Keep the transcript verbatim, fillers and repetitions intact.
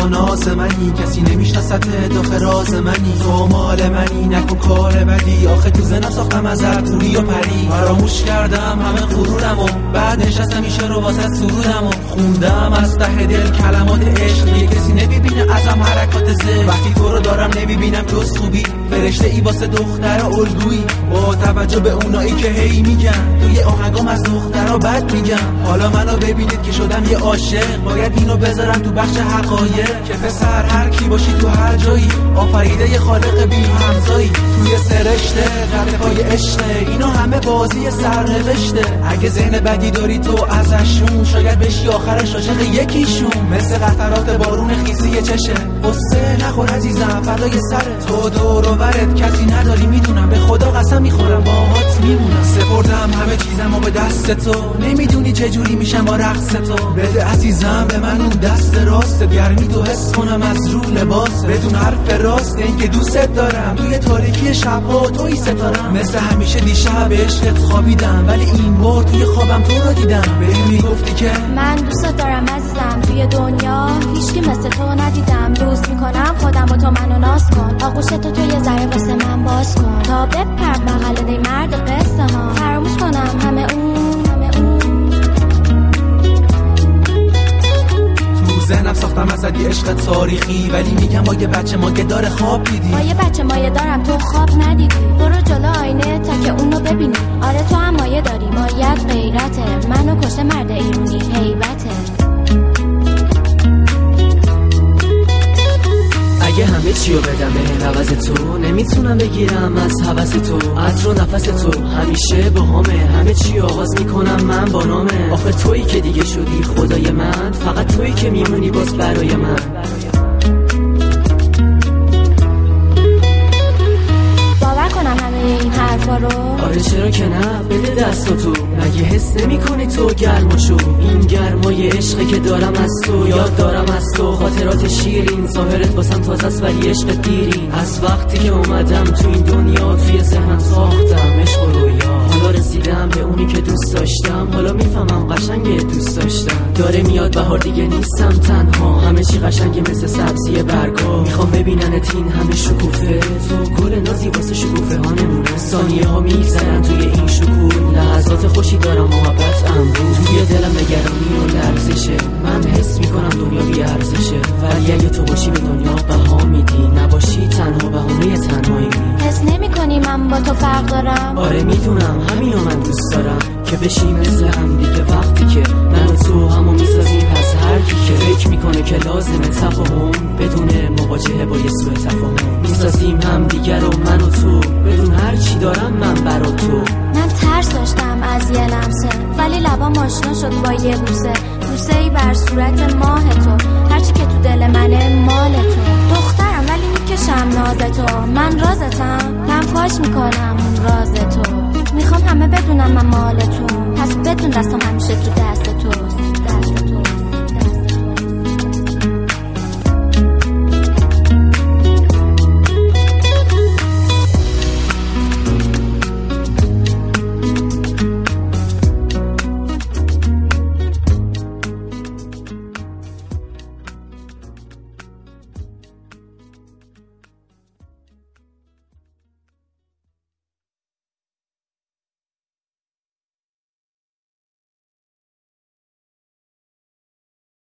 با ناز منی، کسی نمیشناست داخل راز منی. تو مال منی نکن کار بدی، آخه تو زنم ساختم ازت پوری و پری. فراموش کردم همه غرورمو، بعد نشستم میشه رو واسه سرودمو. خوندم از ته دل کلمات عشق، یه کسی نمیبینه ازم حرکات زشت. وقتی تو رو دارم نمیبینم جز خوبی، فرشته ای واسه دختر الگویی. با توجه به اونایی که هی میگن توی آهنگام از دخترها بد میگم، حالا منو ببینید که شدم یه عاشق. باید اینو بذارم تو بخش حقایق که پسر هر کی باشی تو هر جایی، آفریده یه خالق بی همزایی. توی سرشته غرق پای عشقه، اینا همه بازی سرنوشته. اگه ذهن بدی داری تو ازشون، شاید بشی آخرش عاشق یکیشون. مثل قطرات بارون خیسی چشه، قصه نخور عزیزم فدای سرت. تو دور و برت کسی نداری میدونم، به خدا قسم میخورم باهات میمونم. سپردم همه چیزمو به دست تو، نمیدونی چجوری میشم با رقص تو. بده عزیزم به من اون دست راست، گرمی تو حس کنم از رو لباس. بدون حرف راست این که دوست دارم، توی تاریکی شبها توی ستارم. مثل همیشه دیشب عشقت خوابیدم، ولی این بار توی خوابم تو رو دیدم. بهم میگفتی که من دوست دارم عزیزم، توی دنیا هیچکی مثل تو ندیدم. دوست میکنم خودم و تو منو ناز کن، آغوش تو تو یه ذره واسه من باز کن. تا بپر بغل دی مرد قصه ها، فراموش کنم همه اون همه اون. تو ذهنم ساختم ازت یه عشق تاریخی، ولی میگم با یه بچه ما که داره خواب دیدی. با یه بچه مایه دارم تو خواب ندیدی. برو جلو آینه تا که اونو ببینی. آره تو هم مایه داری، مایت غیرته. منو کشته مرد ایرونی هیبته. اگه همه چیو بدم به عوض تو، نمیتونم بگیرم از هوس تو. عطر و نفس تو همیشه با همه، همه چی آغاز میکنم من با نامه. آخه تویی که دیگه شدی خدای من، فقط تویی که میمونی باز برای من. باور کنم همه این حرفا رو؟ آره چرا که نه، بده دستو تو. مگه حس نمی کنی تو گرما شو؟ این گرمای عشقی که دارم از تو، یاد دارم از تو خاطرات شیرین. ظاهرت واسم تازه است ولی عشق دیرین. از وقتی که اومدم تو این دنیا، توی ذهنم ساختم عشق و رویا. حالا رسیدم به اونی که دوست داشتم، حالا میفهمم قشنگه دوست داشتم. داره میاد بهار دیگه نیستم تنها، همه چی قشنگه مثل سبزی برگا. میخوام ببیننت این همه شکوفه، تو گل نازی واسه شکوفه ها نمونه. ثانیه ها میگذرن توی این شکوه، لحظات خوشی دارم محبت انبوه. توی دلم نگرانی و لرزشه، من حس میکنم دنیا بی ارزشه. ولی اگه تو باشی به دنیا بها میدی، نباشی تنها بهونه تنهایی. حس نمی‌کنی من با تو فرق دارم؟ آره میدونم، همینو من دوست دارم که بشیم مثل هم دیگه. وقتی که من و تو همو میسازیم، پس هر کی که فکر میکنه که لازمه تفاهم، بدون مواجهه با یه سوء تفاهم میسازیم هم دیگه رو. من و تو بدون هر چی دارم من برا تو. من ترس داشتم از یه لمسه، ولی لبام آشنا شد با یه بوسه. بوسه ای بر صورت ماه تو، هرچی که تو دل منه مال تو. دخترم ولی میکشم ناز تو، من رازتم، من فاش میکنم اون راز تو. میخوام همه بدونم من مال تو، پس بدون دستم همیشه تو